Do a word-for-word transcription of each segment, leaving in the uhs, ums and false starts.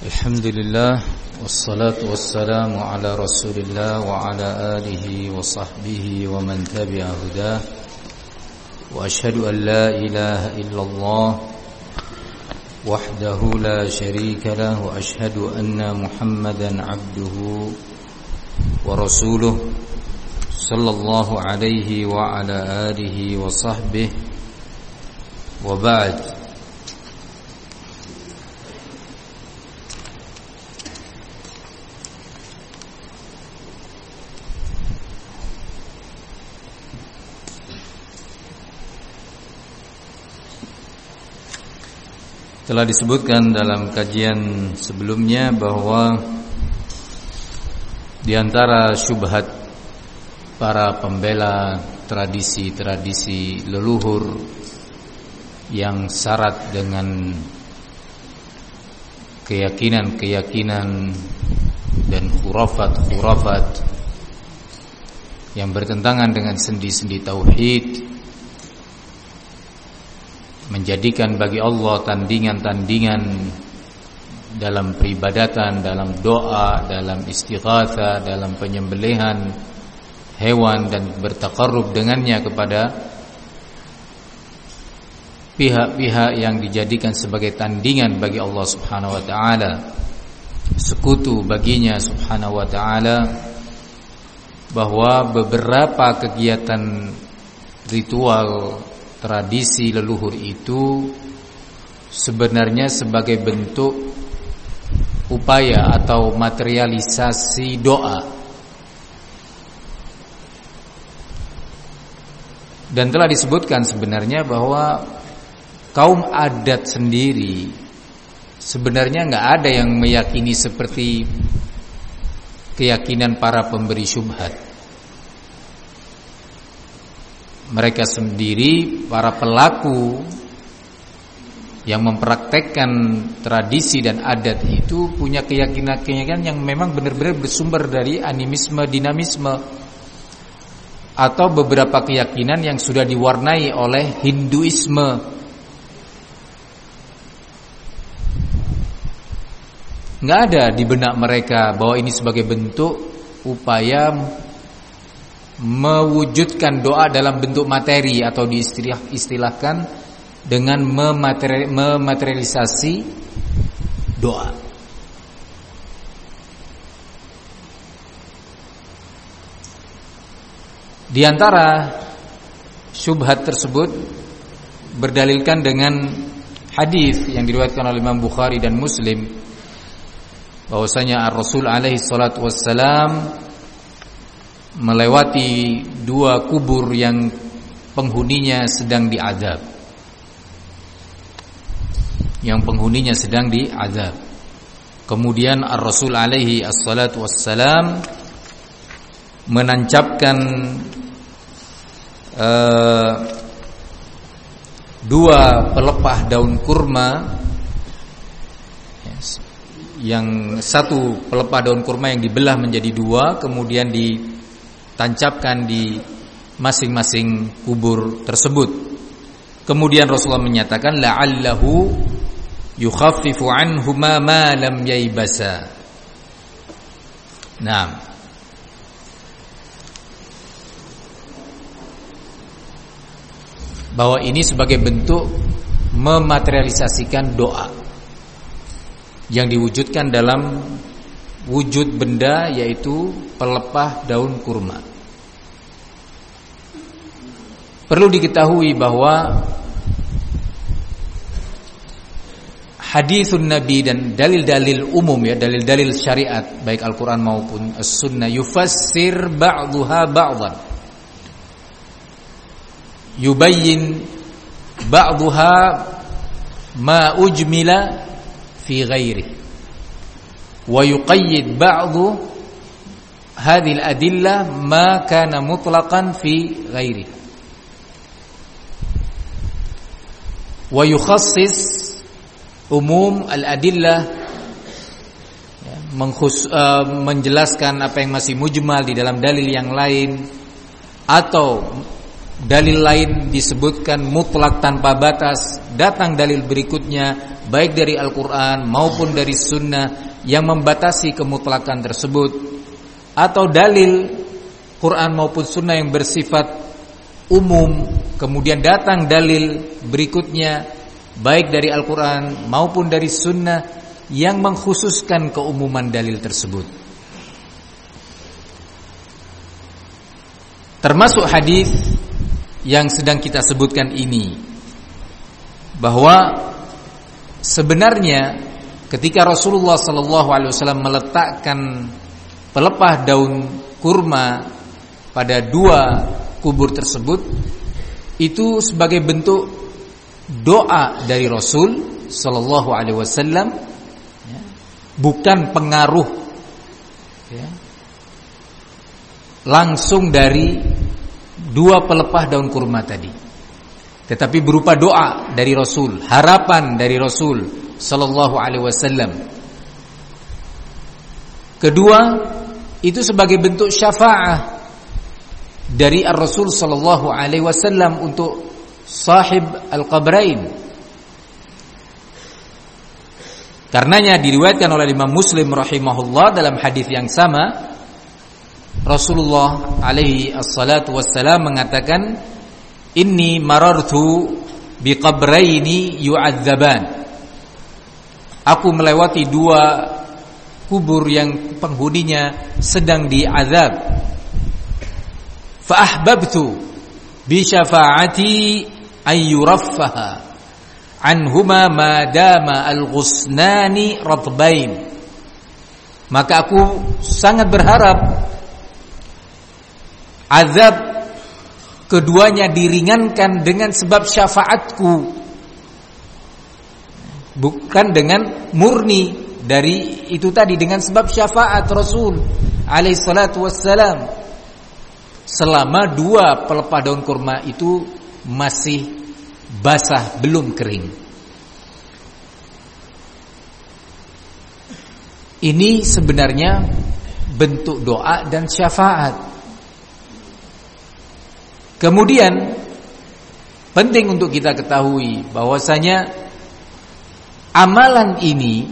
Alhamdulillah wassalatu wassalamu ala Rasulillah wa ala alihi wa sahbihi wa man tabi'a hudah. Wa ashhadu an la ilaha illallah wahdahu la syarika lah wa ashhadu anna Muhammadan abduhu wa rasuluh sallallahu alaihi wa ala alihi wa sahbihi wa ba'd. Telah disebutkan dalam kajian sebelumnya bahwa di antara syubhat para pembela tradisi-tradisi leluhur yang syarat dengan keyakinan-keyakinan dan khurafat-khurafat yang bertentangan dengan sendi-sendi tauhid, menjadikan bagi Allah tandingan-tandingan dalam peribadatan, dalam doa, dalam istighatsah, dalam penyembelihan hewan dan bertaqarrub dengannya kepada pihak-pihak yang dijadikan sebagai tandingan bagi Allah Subhanahu wa taala, sekutu baginya Subhanahu wa taala, bahwa beberapa kegiatan ritual tradisi leluhur itu sebenarnya sebagai bentuk upaya atau materialisasi doa. Dan telah disebutkan sebenarnya bahwa kaum adat sendiri sebenarnya enggak ada yang meyakini seperti keyakinan para pemberi syubhat. Mereka sendiri, para pelaku yang mempraktekkan tradisi dan adat itu punya keyakinan-keyakinan yang memang benar-benar bersumber dari animisme, dinamisme, atau beberapa keyakinan yang sudah diwarnai oleh Hinduisme. Nggak ada di benak mereka bahwa ini sebagai bentuk upaya mewujudkan doa dalam bentuk materi, atau diistilahkan dengan memateri, mematerialisasi doa. Di antara syubhat tersebut berdalilkan dengan hadis yang diriwayatkan oleh Imam Bukhari dan Muslim, bahwasanya Ar-Rasul alaihi salatu wassalam melewati dua kubur yang penghuninya sedang diazab. Yang penghuninya sedang diazab. Kemudian Ar-Rasul alaihi assalatu wassalam menancapkan uh, dua pelepah daun kurma. Yang satu pelepah daun kurma yang dibelah menjadi dua, kemudian ditancapkan di masing-masing kubur tersebut. Kemudian Rasulullah menyatakan la'allahu yukhaffifu anhuma ma lam yaibasa. Nah, bahwa ini sebagai bentuk mematerialisasikan doa yang diwujudkan dalam wujud benda, yaitu pelepah daun kurma. Perlu diketahui bahwa hadisun Nabi dan dalil-dalil umum, ya, dalil-dalil syariat baik Al-Quran maupun As-Sunnah, yufassir ba'duha ba'dan, yubayyin ba'duha ma ujmila fi ghairi wa yuqayyid ba'du hadhihi al-adillah ma kana mutlaqan fi ghairi wa yukhassis umum al-adillah, ya, mengkhus, uh, menjelaskan apa yang masih mujmal di dalam dalil yang lain, atau dalil lain disebutkan mutlak tanpa batas, datang dalil berikutnya baik dari Al-Quran maupun dari Sunnah yang membatasi kemutlakan tersebut, atau dalil Quran maupun Sunnah yang bersifat umum, kemudian datang dalil berikutnya baik dari Al-Quran maupun dari Sunnah yang mengkhususkan keumuman dalil tersebut. Termasuk hadis yang sedang kita sebutkan ini, bahwa sebenarnya ketika Rasulullah sallallahu alaihi wasallam meletakkan pelepah daun kurma pada dua kubur tersebut, itu sebagai bentuk doa dari Rasul sallallahu alaihi wasallam, ya, bukan pengaruh, ya, langsung dari dua pelepah daun kurma tadi, tetapi berupa doa dari Rasul, harapan dari Rasul sallallahu alaihi wasallam. Kedua, itu sebagai bentuk syafaah dari Ar-Rasul sallallahu alaihi wasallam untuk sahib al-qabrain. Karenanya diriwayatkan oleh Imam Muslim rahimahullah dalam hadis yang sama, Rasulullah alaihi assalatu wassalam mengatakan, inni marartu biqabraini yu'adzaban. Aku melewati dua kubur yang penghuninya sedang diazab. Fa ahbabtu bi syafa'ati ayyuraffaha anhuma ma dama al-ghusnani ratbain. Maka aku sangat berharap azab keduanya diringankan dengan sebab syafaatku, bukan dengan murni dari itu tadi, dengan sebab syafaat Rasul alaihi salatu wassalam selama dua pelepah daun kurma itu masih basah, belum kering. Ini sebenarnya bentuk doa dan syafaat. Kemudian penting untuk kita ketahui bahwasanya amalan ini,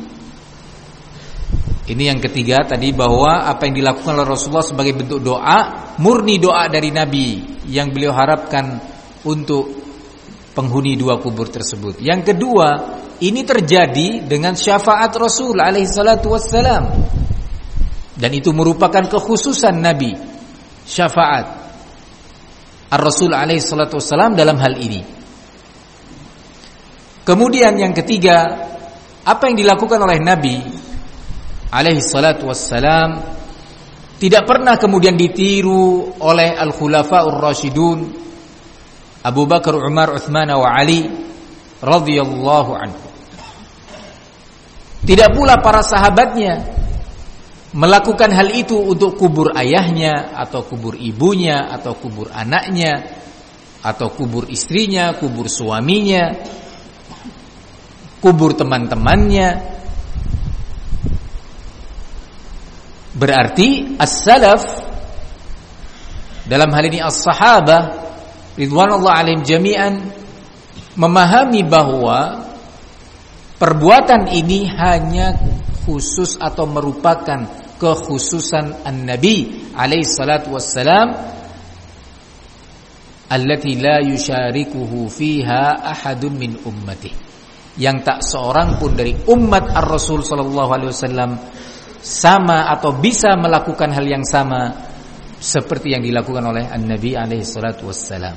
ini yang ketiga tadi, bahwa apa yang dilakukan oleh Rasulullah sebagai bentuk doa, murni doa dari Nabi yang beliau harapkan untuk penghuni dua kubur tersebut. Yang kedua, ini terjadi dengan syafaat Rasul alaihi salatu wassalam, dan itu merupakan kekhususan Nabi, syafaat Ar-Rasul alaihi salatu wassalam dalam hal ini. Kemudian yang ketiga, apa yang dilakukan oleh Nabi alaihi salatu wassalam tidak pernah kemudian ditiru oleh al-khulafa'ur rasyidun Abu Bakar, Umar, Uthman wa Ali radhiyallahu anhu. Tidak pula para sahabatnya melakukan hal itu untuk kubur ayahnya, atau kubur ibunya, atau kubur anaknya, atau kubur istrinya, kubur suaminya, kubur teman-temannya. Berarti as-salaf, dalam hal ini as-sahabah ridwanullah alaihim jami'an, memahami bahwa perbuatan ini hanya khusus atau merupakan kekhususan an-Nabi alaihi salatu wassalam, allati la yusyarikuhu fiha ahadun min ummati, yang tak seorang pun dari umat ar-Rasul sallallahu alaihi wasallam sama atau bisa melakukan hal yang sama seperti yang dilakukan oleh an-Nabi alaihi salatu wassalam.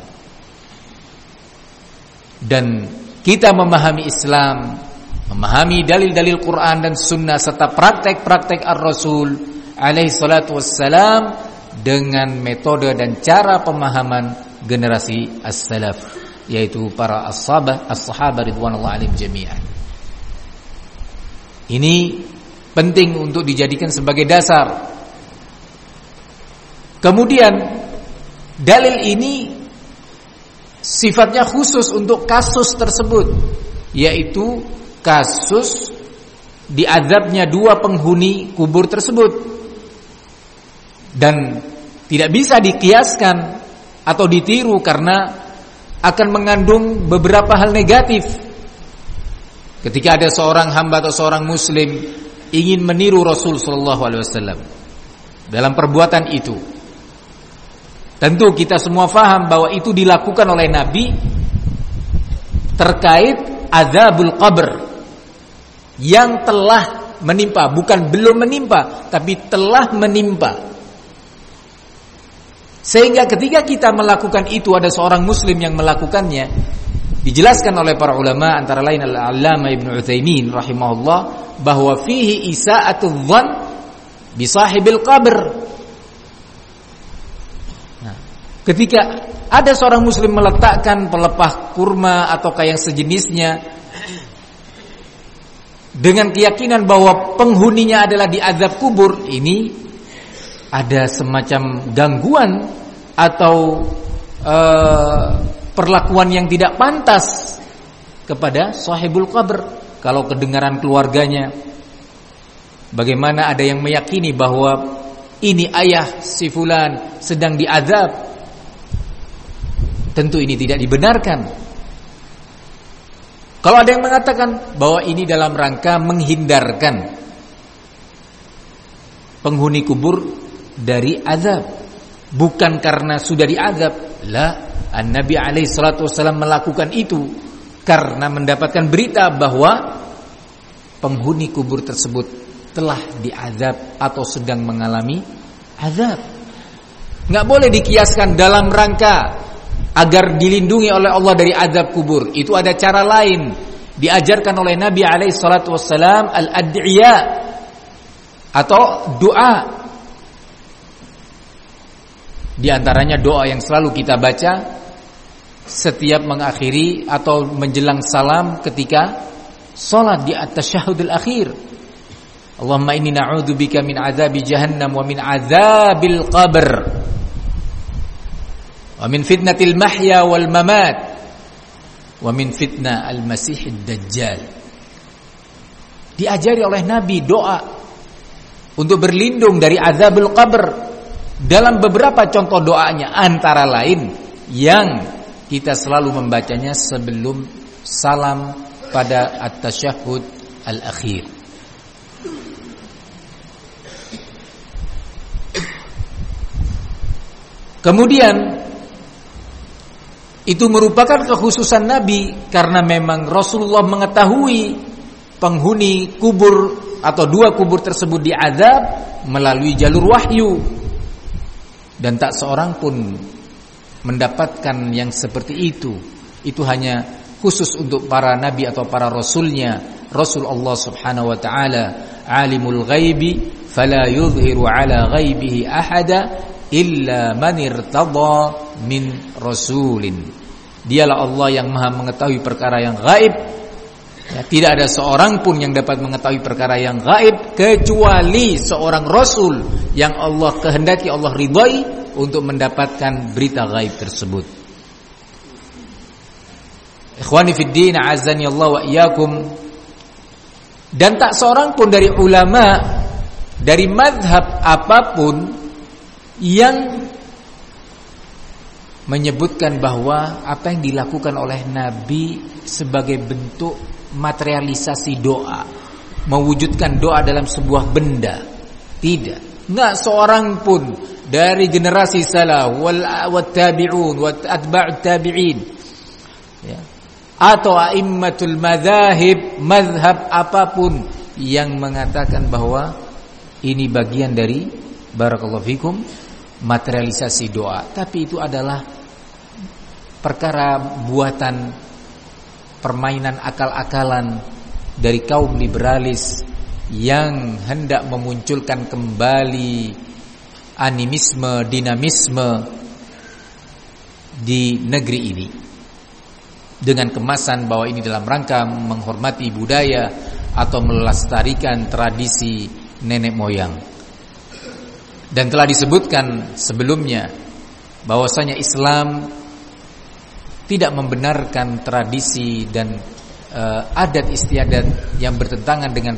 Dan kita memahami Islam, memahami dalil-dalil Quran dan Sunnah serta praktek-praktek Ar-Rasul alaihi salatu wassalam dengan metode dan cara pemahaman generasi as-salaf, yaitu para as-sahabah as-sahabah ridwanullah alaihim jami'an. Ini penting untuk dijadikan sebagai dasar. Kemudian dalil ini sifatnya khusus untuk kasus tersebut, yaitu kasus diazabnya dua penghuni kubur tersebut, dan tidak bisa dikiaskan atau ditiru karena akan mengandung beberapa hal negatif. Ketika ada seorang hamba atau seorang muslim ingin meniru Rasul sallallahu alaihi wasallam dalam perbuatan itu, tentu kita semua faham bahwa itu dilakukan oleh Nabi terkait azabul qabr yang telah menimpa, bukan belum menimpa, tapi telah menimpa. Sehingga ketika kita melakukan itu, ada seorang muslim yang melakukannya, dijelaskan oleh para ulama antara lain Al-Allamah Ibnu Utsaimin rahimahullah bahwa fihi isa'atul dhann bi sahibil qabr. Nah, ketika ada seorang muslim meletakkan pelepah kurma atau yang sejenisnya dengan keyakinan bahwa penghuninya adalah diazab kubur, ini ada semacam gangguan atau uh, perlakuan yang tidak pantas kepada sahibul qabr. Kalau kedengaran keluarganya, bagaimana ada yang meyakini bahwa ini ayah si fulan sedang diazab, tentu ini tidak dibenarkan. Kalau ada yang mengatakan bahwa ini dalam rangka menghindarkan penghuni kubur dari azab, bukan karena sudah diazab. La, An-Nabi alaihi salatu wasallam melakukan itu karena mendapatkan berita bahwa penghuni kubur tersebut telah diazab atau sedang mengalami azab. Enggak boleh dikiaskan dalam rangka agar dilindungi oleh Allah dari azab kubur. Itu ada cara lain, diajarkan oleh Nabi alaihi salatu wassalam, al-ad'iya atau doa. Di antaranya doa yang selalu kita baca setiap mengakhiri atau menjelang salam ketika salat di at-tasyahhudul akhir. Allahumma inni na'udzubika min azabi jahannam wa min azabil qabr wa min fitnatil mahya wal mamat wa min fitna al-masihid dajjal. Diajari oleh Nabi doa untuk berlindung dari azabul qabr. Dalam beberapa contoh doanya, antara lain yang kita selalu membacanya sebelum salam pada at-tasyahhud al-akhir. Kemudian itu merupakan kekhususan Nabi karena memang Rasulullah mengetahui penghuni kubur atau dua kubur tersebut diazab melalui jalur wahyu. Dan tak seorang pun mendapatkan yang seperti itu. Itu hanya khusus untuk para nabi atau para rasulnya. Rasul Allah subhanahu wa ta'ala alimul ghaibi fala yudhiru ala ghaibihi ahada illa man irtada min rasulin. Dialah Allah yang maha mengetahui perkara yang gaib. Ya, tidak ada seorang pun yang dapat mengetahui perkara yang gaib kecuali seorang rasul yang Allah kehendaki, Allah ridhai untuk mendapatkan berita gaib tersebut. Ikhwani fid din, a'azzani Allah wa iyyakum. Dan tak seorang pun dari ulama dari mazhab apapun yang menyebutkan bahwa apa yang dilakukan oleh Nabi sebagai bentuk materialisasi doa, mewujudkan doa dalam sebuah benda. Tidak, enggak seorang pun dari generasi salaf wal wat tabi'un wat atba'ut tabi'in, ya, atau a'immatul madzahib, mazhab apapun yang mengatakan bahwa ini bagian dari barakallahu fikum materialisasi doa. Tapi itu adalah perkara buatan permainan akal-akalan dari kaum liberalis yang hendak memunculkan kembali animisme, dinamisme di negeri ini dengan kemasan bahwa ini dalam rangka menghormati budaya atau melestarikan tradisi nenek moyang. Dan telah disebutkan sebelumnya bahwasanya Islam tidak membenarkan tradisi dan uh, adat istiadat yang bertentangan dengan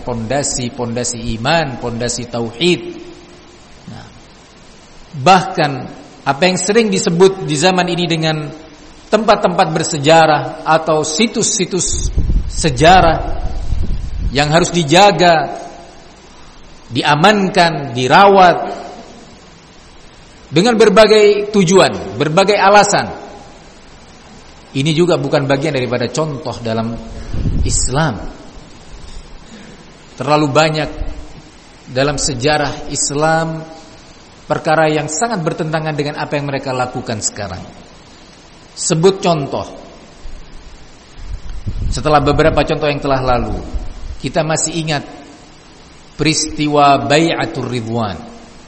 pondasi-pondasi iman, pondasi tauhid. Nah, bahkan apa yang sering disebut di zaman ini dengan tempat-tempat bersejarah atau situs-situs sejarah yang harus dijaga, diamankan, dirawat dengan berbagai tujuan, berbagai alasan. Ini juga bukan bagian daripada contoh dalam Islam. Terlalu banyak dalam sejarah Islam perkara yang sangat bertentangan dengan apa yang mereka lakukan sekarang. Sebut contoh. Setelah beberapa contoh yang telah lalu, kita masih ingat peristiwa Bai'atur Ridwan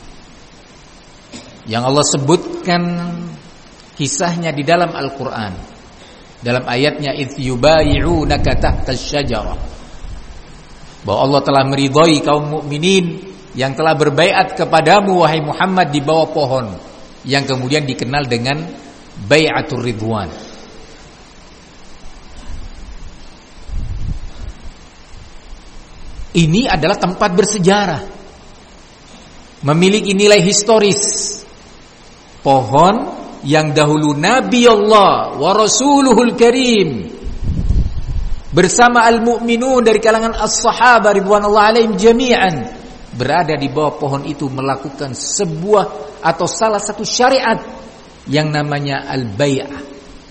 yang Allah sebutkan kisahnya di dalam Al-Quran. Dalam ayatnya idz yubayi'unaka tahta asy-syajarah, bahwa Allah telah meridhai kaum mukminin yang telah berbaiat kepadamu wahai Muhammad di bawah pohon, yang kemudian dikenal dengan Bai'atur Ridwan. Ini adalah tempat bersejarah, memiliki nilai historis. Pohon yang dahulu Nabi Allah wa Rasuluhul Karim bersama al-mu'minun dari kalangan as-sahabah ridwanullah alaihim jami'an berada di bawah pohon itu melakukan sebuah atau salah satu syariat yang namanya al-bai'ah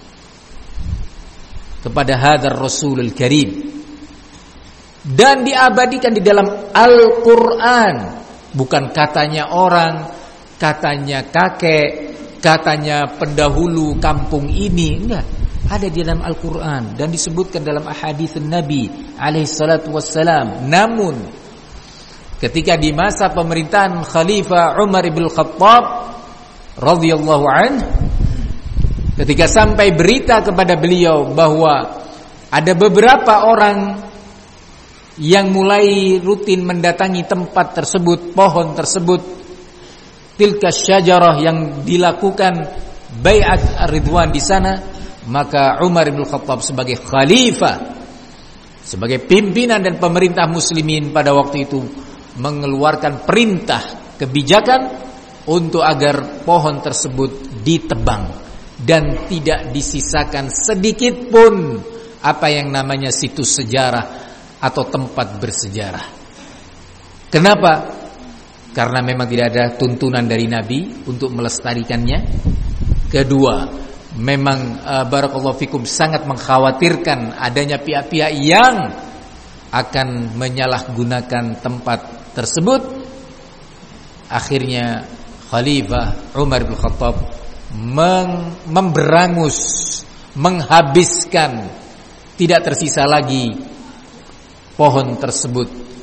kepada hadzal Rasulul Karim, dan diabadikan di dalam Al-Quran. Bukan katanya orang, katanya kakek, katanya pendahulu kampung ini, enggak. Ada di dalam Al-Quran dan disebutkan dalam ahadits Nabi alaihi salatu wassalam. Namun ketika di masa pemerintahan Khalifah Umar ibn Khattab radhiyallahu anhu, ketika sampai berita kepada beliau bahwa ada beberapa orang yang mulai rutin mendatangi tempat tersebut, pohon tersebut, tilka syajarah yang dilakukan Bai'at Ar-Ridwan di sana, maka Umar bin Khattab sebagai khalifah, sebagai pimpinan dan pemerintah muslimin pada waktu itu mengeluarkan perintah kebijakan untuk agar pohon tersebut ditebang dan tidak disisakan sedikit pun apa yang namanya situs sejarah atau tempat bersejarah. Kenapa? Karena memang tidak ada tuntunan dari Nabi untuk melestarikannya. Kedua, memang uh, barakallahu fikum sangat mengkhawatirkan adanya pihak-pihak yang akan menyalahgunakan tempat tersebut. Akhirnya Khalifah Umar bin Khattab memberangus, menghabiskan, tidak tersisa lagi pohon tersebut.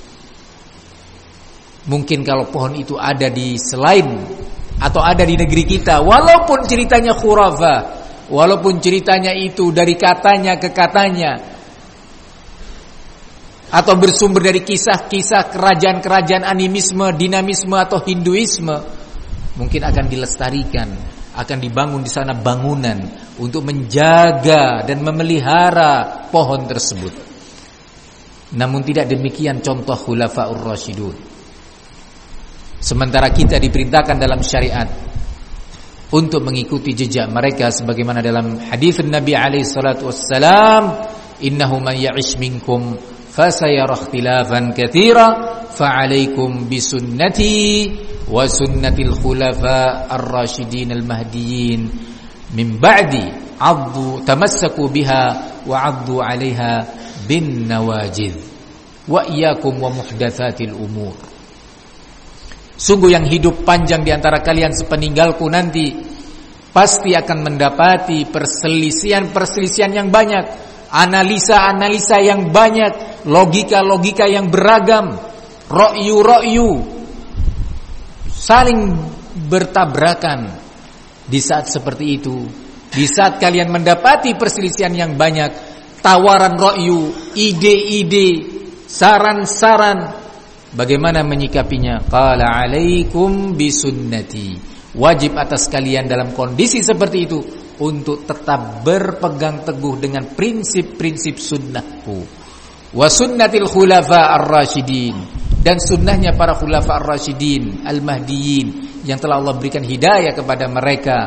Mungkin kalau pohon itu ada di selain atau ada di negeri kita, walaupun ceritanya khurafah, walaupun ceritanya itu dari katanya ke katanya, atau bersumber dari kisah-kisah kerajaan-kerajaan animisme, dinamisme atau Hinduisme, mungkin akan dilestarikan, akan dibangun di sana bangunan untuk menjaga dan memelihara pohon tersebut. Namun tidak demikian contoh Khulafaur Rasyidun. Sementara kita diperintahkan dalam syariat untuk mengikuti jejak mereka sebagaimana dalam hadis Nabi alaihi salatu wassalam, innahu man ya'ish minkum fasayara ikhtilafan katsira fa'alaikum bisunnati wa sunnatil khulafa ar-rasyidin al-mahdiyyin min ba'di 'addu tamassaku biha wa 'addu 'alaiha bin nawajidh wa iyyakum wa muhdatsatil umur. Sungguh yang hidup panjang di antara kalian sepeninggalku nanti pasti akan mendapati perselisihan-perselisihan yang banyak, analisa-analisa yang banyak, logika-logika yang beragam, ra'yu-ra'yu saling bertabrakan. Di saat seperti itu, di saat kalian mendapati perselisihan yang banyak, tawaran ra'yu, ide-ide, saran-saran, bagaimana menyikapinya? Qala alaikum bisunnati. Wajib atas kalian dalam kondisi seperti itu untuk tetap berpegang teguh dengan prinsip-prinsip sunnahku. Wa sunnatil khulafa ar-rasyidin, dan sunnahnya para khulafa ar-rasyidin al-mahdiyyin yang telah Allah berikan hidayah kepada mereka.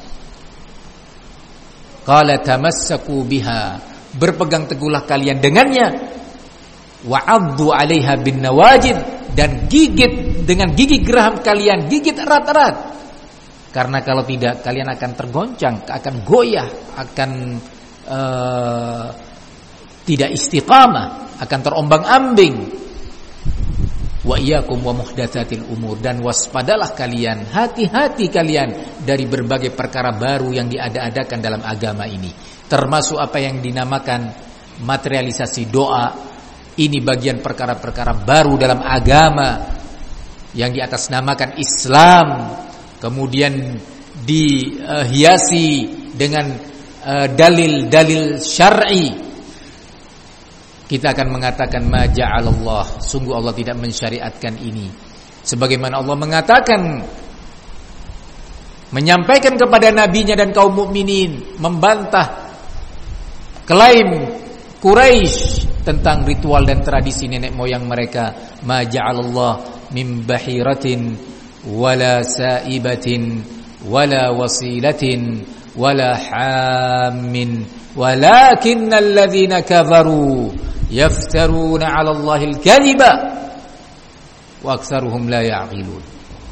Qala tamassaku biha, berpegang teguhlah kalian dengannya. Wa'addu 'alaiha bin nawajid, dan gigit dengan gigi geraham kalian, gigit erat-erat. Karena kalau tidak kalian akan tergoncang, akan goyah, akan uh, tidak istiqamah, akan terombang-ambing. Wa iyyakum wa muhdatsatil umur, dan waspadalah kalian, hati-hati kalian dari berbagai perkara baru yang diada-adakan dalam agama ini, termasuk apa yang dinamakan materialisasi doa. Ini bagian perkara-perkara baru dalam agama yang diatasnamakan Islam, kemudian dihiasi dengan uh, dalil-dalil syar'i. Kita akan mengatakan ma ja'alallah, sungguh Allah tidak mensyariatkan ini. Sebagaimana Allah mengatakan, menyampaikan kepada nabinya dan kaum mukminin, membantah klaim Quraisy tentang ritual dan tradisi nenek moyang mereka. Ma ja'alallah min bahiratin wala sa'ibatin wala wasilatin wala hammin walakinnal ladzina kafaru yaftaruna 'ala Allahil kadhiba wa aktsaruhum la ya'qilun.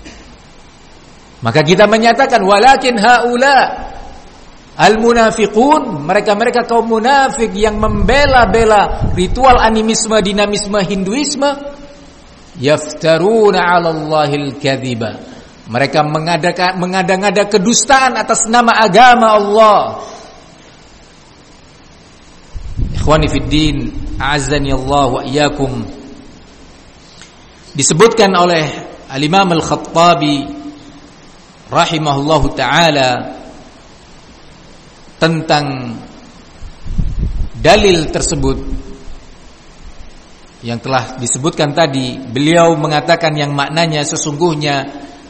Maka kita menyatakan walakin haula al-munafiqun, mereka-mereka kaum munafik yang membela-bela ritual animisme, dinamisme, Hinduisme, yaftaruna 'ala Allahil kadhiba, mereka mengadakan mengada-ngada kedustaan atas nama agama Allah. Ikhwani fid din, a'azzani Allah wa iyyakum. Disebutkan oleh Al-Imam Al-Khattabi rahimahullahu taala tentang dalil tersebut yang telah disebutkan tadi. Beliau mengatakan yang maknanya sesungguhnya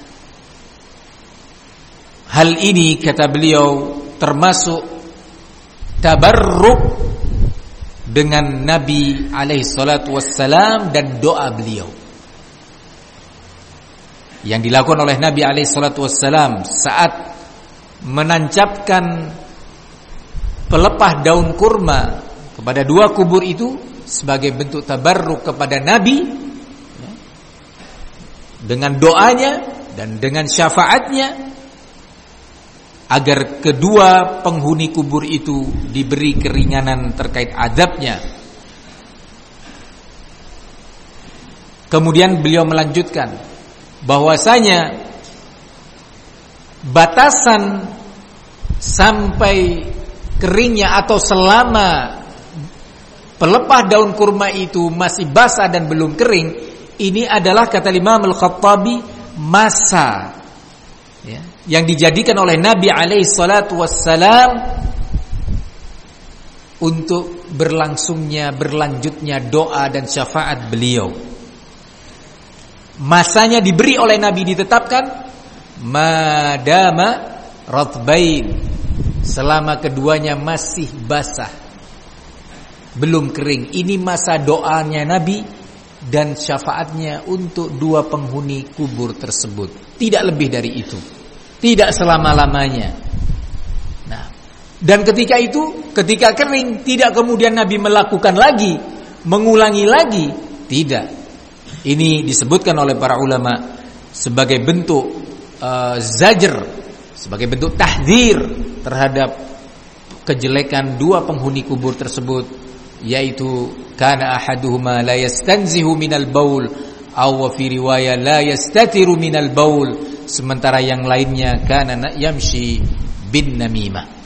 hal ini, kata beliau, termasuk tabarruk dengan Nabi alaihi salatu wassalam dan doa beliau yang dilakukan oleh Nabi alaihi salatu wassalam saat menancapkan pelepah daun kurma kepada dua kubur itu sebagai bentuk tabarruk kepada Nabi ya, dengan doanya dan dengan syafaatnya agar kedua penghuni kubur itu diberi keringanan terkait azabnya. Kemudian beliau melanjutkan bahwasanya batasan sampai keringnya atau selama pelepah daun kurma itu masih basah dan belum kering, ini adalah, kata Imam Al-Khattabi, masa ya, yang dijadikan oleh Nabi alaihi salatu wassalam untuk berlangsungnya, berlanjutnya doa dan syafaat beliau. Masanya diberi oleh Nabi, ditetapkan madama ratbain, selama keduanya masih basah, belum kering. Ini masa doanya Nabi dan syafaatnya untuk dua penghuni kubur tersebut. Tidak lebih dari itu, tidak selama-lamanya. Nah, dan ketika itu, ketika kering, tidak kemudian Nabi melakukan lagi, mengulangi lagi, tidak. Ini disebutkan oleh para ulama sebagai bentuk uh, zajr, sebagai bentuk tahdzir terhadap kejelekan dua penghuni kubur tersebut, yaitu kana ahaduhuma la yastanzihu minal baul aw fi riwayah la yastatiru minal baul, sementara yang lainnya kana yamshi bin namimah.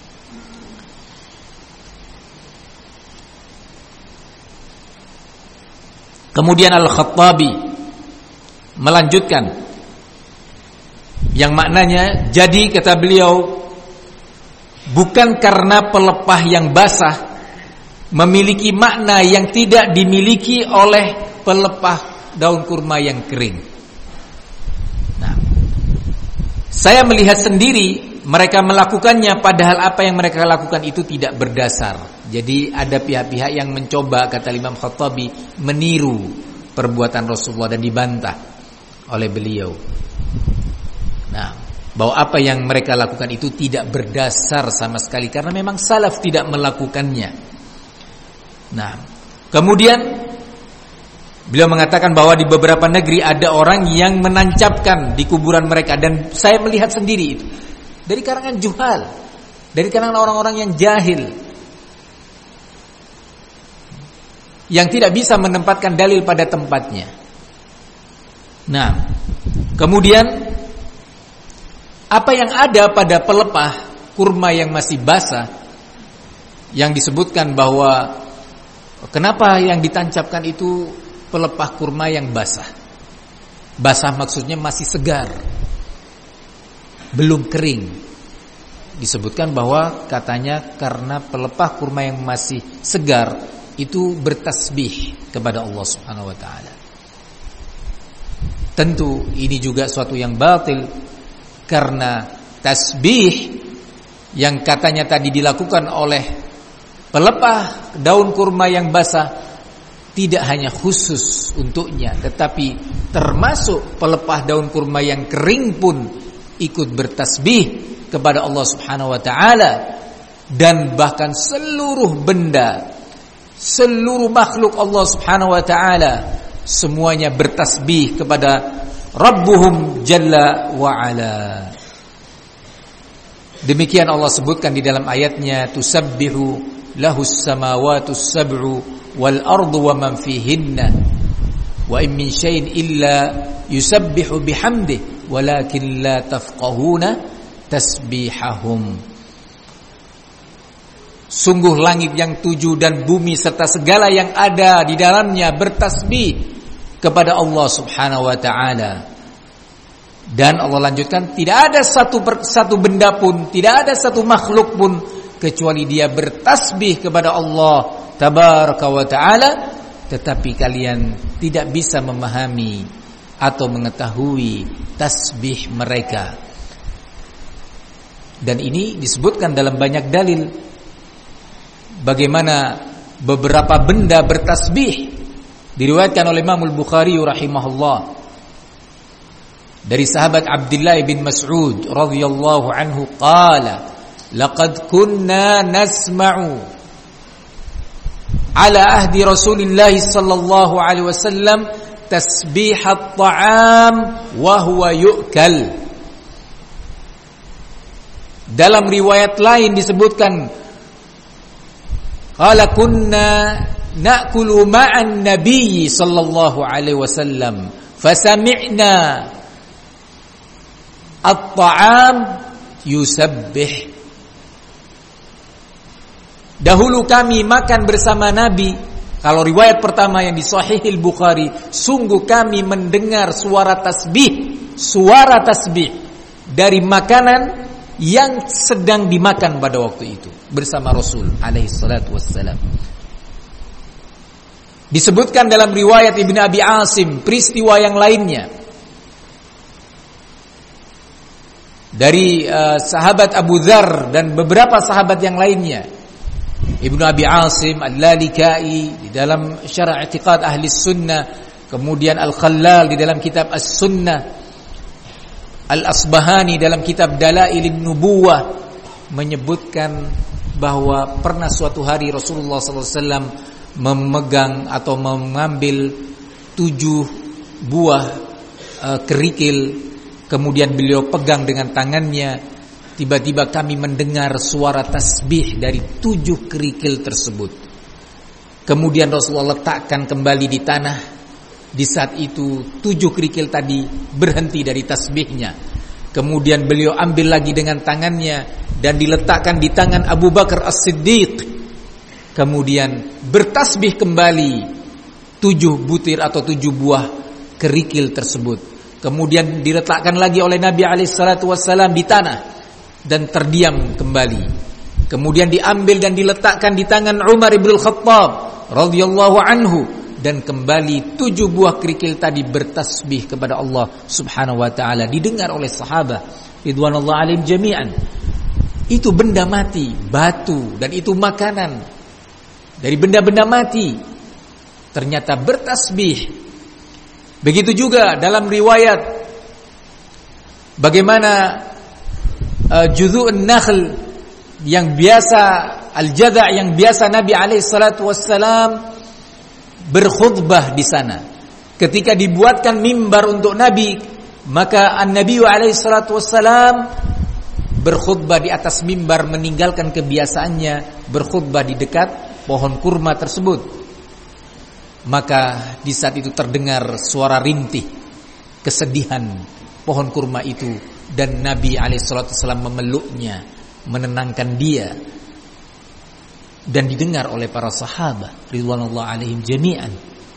Kemudian Al-Khattabi melanjutkan yang maknanya, jadi kata beliau, bukan karena pelepah yang basah memiliki makna yang tidak dimiliki oleh pelepah daun kurma yang kering. Nah, saya melihat sendiri mereka melakukannya, padahal apa yang mereka lakukan itu tidak berdasar. Jadi ada pihak-pihak yang mencoba, kata Imam Khattabi, meniru perbuatan Rasulullah dan dibantah oleh beliau. Nah, bahwa apa yang mereka lakukan itu tidak berdasar sama sekali karena memang salaf tidak melakukannya. Nah, kemudian beliau mengatakan bahwa di beberapa negeri ada orang yang menancapkan di kuburan mereka, dan saya melihat sendiri itu dari kalangan juhal, dari kalangan orang-orang yang jahil, yang tidak bisa menempatkan dalil pada tempatnya. Nah, kemudian apa yang ada pada pelepah kurma yang masih basah, yang disebutkan bahwa kenapa yang ditancapkan itu pelepah kurma yang basah. Basah maksudnya masih segar, belum kering. Disebutkan bahwa katanya karena pelepah kurma yang masih segar itu bertasbih kepada Allah Subhanahu wa taala. Tentu ini juga suatu yang batil, karena tasbih yang katanya tadi dilakukan oleh pelepah daun kurma yang basah tidak hanya khusus untuknya, tetapi termasuk pelepah daun kurma yang kering pun ikut bertasbih kepada Allah Subhanahu wa taala. Dan bahkan seluruh benda, seluruh makhluk Allah Subhanahu wa taala semuanya bertasbih kepada Rabbuhum Jalla wa Ala. Demikian Allah sebutkan di dalam ayatnya, tusabbihu lahus samawatus sab'u wal ardu wa man fihinna wa in min syai'in illa yusabbihu bihamdihi walakin la tafqahuna tasbihahum. Sungguh langit yang tujuh dan bumi serta segala yang ada di dalamnya bertasbih kepada Allah Subhanahu wa taala. Dan Allah lanjutkan, tidak ada satu satu benda pun, tidak ada satu makhluk pun kecuali dia bertasbih kepada Allah Tabaraka wa taala, tetapi kalian tidak bisa memahami atau mengetahui tasbih mereka. Dan ini disebutkan dalam banyak dalil bagaimana beberapa benda bertasbih. Diriwayatkan oleh Imam Al-Bukhari rahimahullah dari sahabat Abdullah bin Mas'ud radhiyallahu anhu qala laqad kunna nasma'u ala ahdi Rasulillah sallallahu alaihi wasallam tasbihat ta'am wa huwa yu'kal. Dalam riwayat lain disebutkan qala kunna na'kulu ma'an nabiyyi sallallahu alaihi wasallam fasami'na at-ta'am yusabbih. Dahulu kami makan bersama Nabi. Kalau riwayat pertama yang di Sahihil Bukhari, sungguh kami mendengar suara tasbih, suara tasbih dari makanan yang sedang dimakan pada waktu itu bersama Rasul alaihi salatu wassalam. Disebutkan dalam riwayat Ibnu Abi Asim peristiwa yang lainnya dari uh, sahabat Abu Dzar dan beberapa sahabat yang lainnya. Ibnu Abi Asim Al-Lalikai di dalam Syarah I'tiqad Ahli Sunnah, kemudian Al-Khallal di dalam kitab As-Sunnah, Al-Asbahani dalam kitab Dalailin Nubuwah menyebutkan bahwa pernah suatu hari Rasulullah sallallahu alaihi wasallam memegang atau mengambil tujuh buah uh, kerikil, kemudian beliau pegang dengan tangannya. Tiba-tiba kami mendengar suara tasbih dari tujuh kerikil tersebut. Kemudian Rasulullah letakkan kembali di tanah. Di saat itu tujuh kerikil tadi berhenti dari tasbihnya. Kemudian beliau ambil lagi dengan tangannya dan diletakkan di tangan Abu Bakar As-Siddiq. Kemudian bertasbih kembali tujuh butir atau tujuh buah kerikil tersebut. Kemudian diletakkan lagi oleh Nabi alaihi salatu wassalam di tanah dan terdiam kembali. Kemudian diambil dan diletakkan di tangan Umar ibn Khattab radhiyallahu anhu, dan kembali tujuh buah kerikil tadi bertasbih kepada Allah Subhanahu wa taala, didengar oleh sahabat ridwanullah alaihim jami'an. Itu benda mati, batu, dan itu makanan dari benda-benda mati ternyata bertasbih. Begitu juga dalam riwayat Bagaimana uh, judhu'un nakhl yang biasa, al-jadha' yang biasa Nabi alaihi salatu wassalam berkhutbah di sana. Ketika dibuatkan mimbar untuk Nabi, maka an-Nabi alaihi salatu wassalam berkhutbah di atas mimbar, meninggalkan kebiasaannya berkhutbah di dekat pohon kurma tersebut. Maka di saat itu terdengar suara rintih kesedihan pohon kurma itu, dan Nabi alaihi salatu wassalam memeluknya, menenangkan dia, dan didengar oleh para sahabat ridwanullah alaihim jami'an.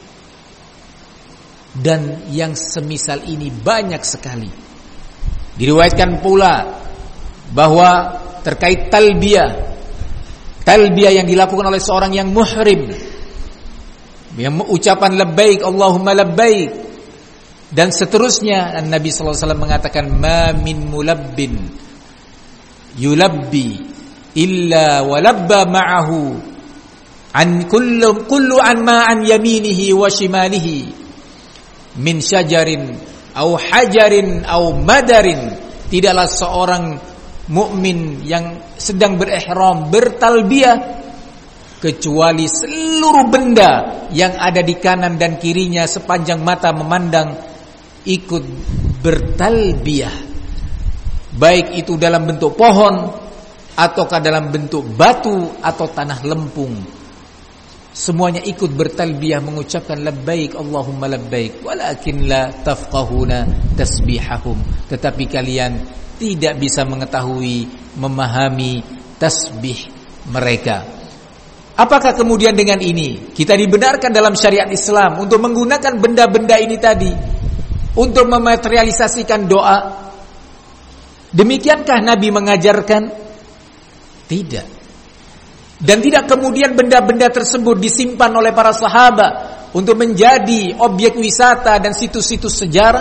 Dan yang semisal ini banyak sekali. Diriwayatkan pula bahwa terkait talbiyah, talbiyah yang dilakukan oleh seorang yang muhrim, yang ucapan labbaik Allahumma labbaik dan seterusnya, Nabi sallallahu alaihi wasallam mengatakan ma min mulabbin yulabbi illa walabba ma'ahu an kullu kullu an ma an yaminihi wa shimalihi min syajarin au hajarin au madarin. Tidaklah seorang mukmin yang sedang berihram bertalbiyah kecuali seluruh benda yang ada di kanan dan kirinya sepanjang mata memandang ikut bertalbiyah, baik itu dalam bentuk pohon ataukah dalam bentuk batu atau tanah lempung. Semuanya ikut bertalbiyah mengucapkan labbaik Allahumma labbaik walakin la tafqahuna tasbihahum. Tetapi kalian tidak bisa mengetahui, memahami tasbih mereka. Apakah kemudian dengan ini kita dibenarkan dalam syariat Islam untuk menggunakan benda-benda ini tadi untuk mematerialisasikan doa? Demikiankah Nabi mengajarkan? Tidak. Dan tidak kemudian benda-benda tersebut disimpan oleh para sahabat untuk menjadi objek wisata dan situs-situs sejarah?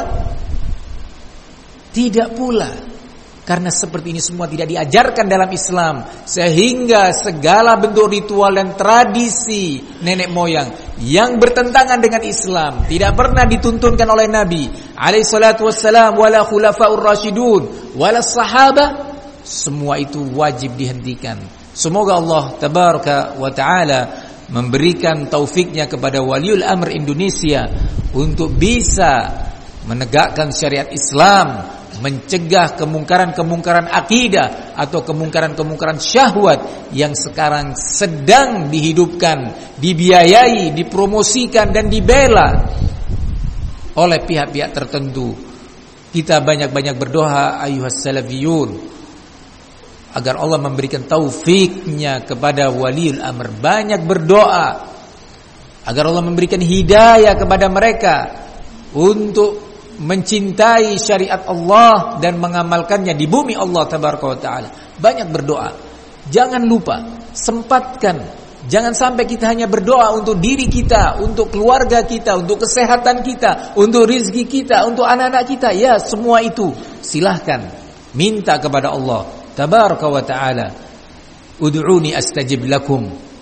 Tidak pula. Karena seperti ini semua tidak diajarkan dalam Islam, sehingga segala bentuk ritual dan tradisi nenek moyang yang bertentangan dengan Islam tidak pernah dituntunkan oleh Nabi alaihi salatu wassalam wala khulafaur rasyidun wala sahabah. Semua itu wajib dihentikan. Semoga Allah tabaraka wa taala memberikan taufiknya kepada Waliul Amr Indonesia untuk bisa menegakkan syariat Islam, mencegah kemungkaran-kemungkaran akidah atau kemungkaran-kemungkaran syahwat yang sekarang sedang dihidupkan, dibiayai, dipromosikan dan dibela oleh pihak-pihak tertentu. Kita banyak-banyak berdoa ayuhas salafiyun agar Allah memberikan taufiknya kepada Waliul Amr. Banyak berdoa agar Allah memberikan hidayah kepada mereka untuk mencintai syariat Allah dan mengamalkannya di bumi Allah tabaraka wa taala. Banyak berdoa. Jangan lupa, sempatkan. Jangan sampai kita hanya berdoa untuk diri kita, untuk keluarga kita, untuk kesehatan kita, untuk rizki kita, untuk anak-anak kita. Ya, semua itu silahkan minta kepada Allah tabaraka wa taala. Ud'uni astajib lakum.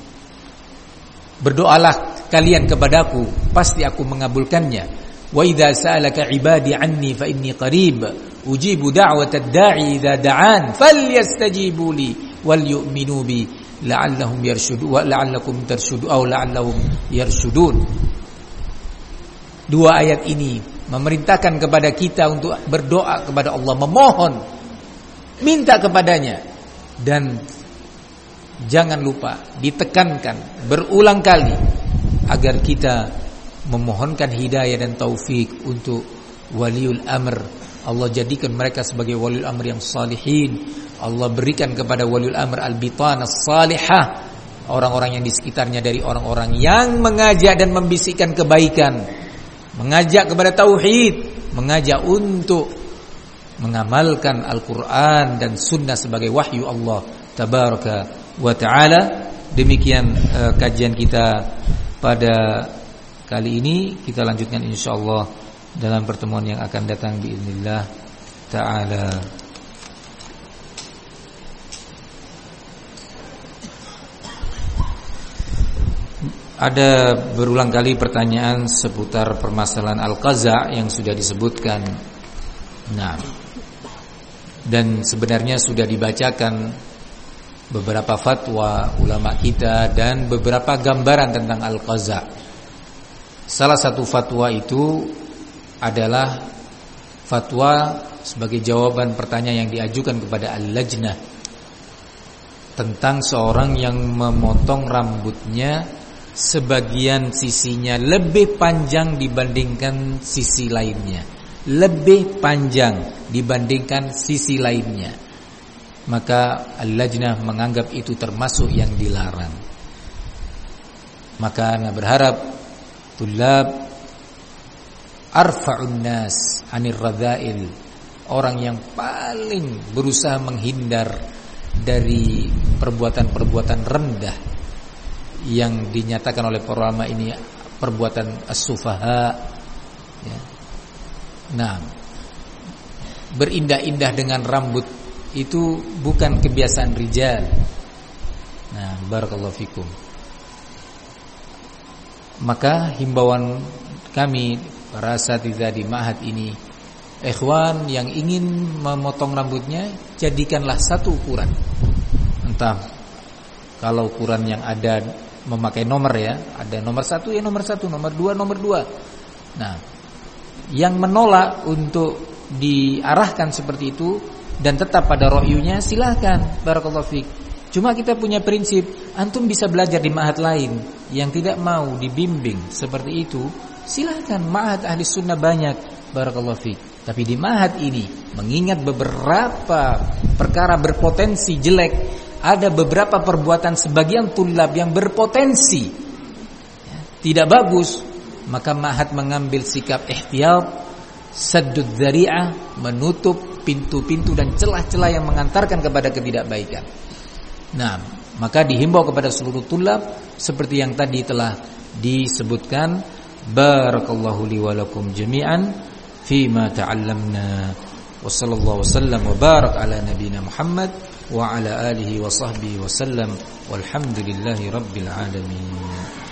Berdoalah kalian kepadaku, pasti aku mengabulkannya. Wa idza sa'alaka 'ibadi 'anni fa inni qarib ujibu da'watad da'i idza da'an falyastajibu li wal yu'minu bi la'allahum yarshudun wa la'allakum tarshudun aw la'allahum yarshudun. Dua ayat ini memerintahkan kepada kita untuk berdoa kepada Allah, memohon, minta kepadanya, dan jangan lupa ditekankan berulang kali agar kita memohonkan hidayah dan taufik untuk Waliul Amr. Allah jadikan mereka sebagai Waliul Amr yang salihin. Allah berikan kepada Waliul Amr al-bitanah salihah, orang-orang yang di sekitarnya dari orang-orang yang mengajak dan membisikkan kebaikan, mengajak kepada tauhid, mengajak untuk mengamalkan Al-Quran dan Sunnah sebagai wahyu Allah tabaraka wa ta'ala. Demikian uh, kajian kita pada kali ini. Kita lanjutkan insyaallah dalam pertemuan yang akan datang biiznillah ta'ala. Ada berulang kali pertanyaan seputar permasalahan al-qaza yang sudah disebutkan. Nah, Dan sebenarnya sudah dibacakan beberapa fatwa ulama kita dan beberapa gambaran tentang al-qaza. Salah satu fatwa itu adalah fatwa sebagai jawaban pertanyaan yang diajukan kepada al-lajnah tentang seorang yang memotong rambutnya sebagian sisinya lebih panjang dibandingkan sisi lainnya, lebih panjang dibandingkan sisi lainnya. Maka al-lajnah menganggap itu termasuk yang dilarang. Maka ana berharap tulab arfa'un nas 'anil radha'il, orang yang paling berusaha menghindar dari perbuatan-perbuatan rendah yang dinyatakan oleh para ulama ini perbuatan as-sufaha, ya. Nah, berindah-indah dengan rambut itu bukan kebiasaan rijal. Nah, barakallahu fikum. Maka himbauan kami para asatidzah di ma'had ini, ikhwan yang ingin memotong rambutnya, jadikanlah satu ukuran. Entah kalau ukuran yang ada memakai nomor, ya, ada nomor satu ya nomor satu, nomor dua nomor dua. Nah, yang menolak untuk diarahkan seperti itu dan tetap pada ro'yunya, silahkan, barakallahu fiik. Cuma kita punya prinsip, antum bisa belajar di ma'had lain yang tidak mau dibimbing seperti itu, silahkan. Ma'had ahli sunnah banyak, barakallahu fiik. Tapi di ma'had ini, mengingat beberapa perkara berpotensi jelek, ada beberapa perbuatan sebagian tulab yang berpotensi ya, tidak bagus, maka ma'had mengambil sikap ihtiyat, saddud dzari'ah, menutup pintu-pintu dan celah-celah yang mengantarkan kepada ketidakbaikan. Nah, maka dihimbau kepada seluruh tulab seperti yang tadi telah disebutkan. Barakallahu li wa lakum jami'an fima ta'allamna. Wa sallallahu wasallam wa barak ala nabiyyina Muhammad wa ala alihi wa sahbihi wa sallam. Walhamdulillahi rabbil alamin.